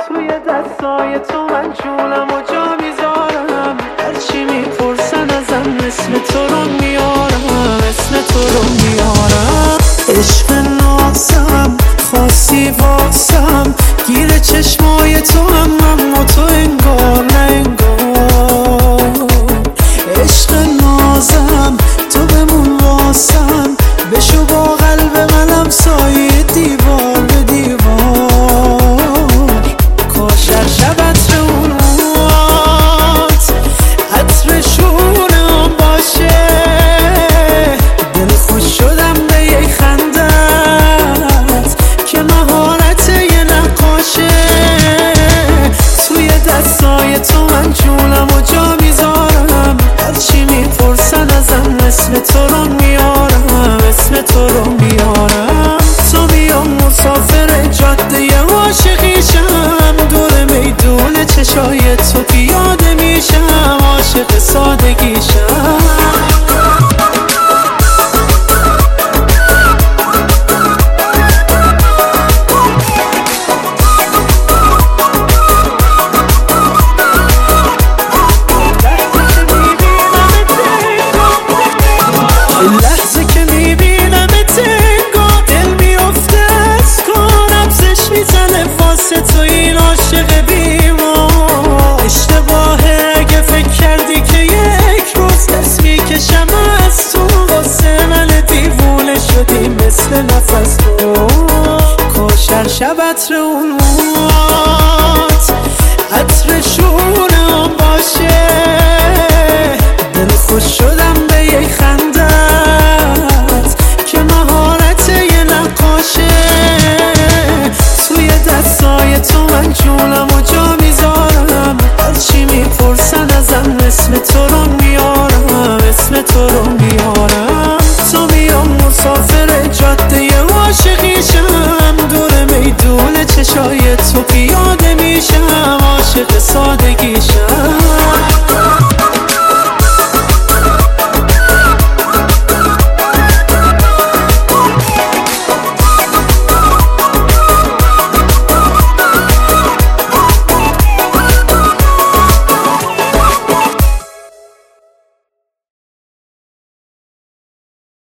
توی دستای تو من جونم و جا میذارم، هرچی میپرسن ازم اسم تو رو میارم، اسم تو رو میارم. عشق نازم خاصی واسم، گیر چشمای تو هم اما تو انگار نه انگار. عشق نازم تو بمون واسم، بشو با قلب منم سایه دیوار به دیوار. کاش هر شب عطر اون موهات عطرشونم باشه، دل خوش شدم به یک خندت که مهارت یه نقاشه. توی دستای تو من جونم و جا میذارم، هرچی میپرسن ازم اسم تو رو میارم، اسم تو رو میارم. تو میام مسافر جاده عاشقیشم، دور میدون چشای تو پیاده میشم، عاشق سادگیشم. لحظه که میبینمت انگار دل میفته از کن، ابزش میزنه واسه تو این عاشق بیمار. اشتباهه اگه فکر کردی که یک روز دست میکشم از تو، واسه من دیوونه شدی مثل نفس تو. کاش هر شب عطر اون موهات عطرشونم باشه، دل خوش شدم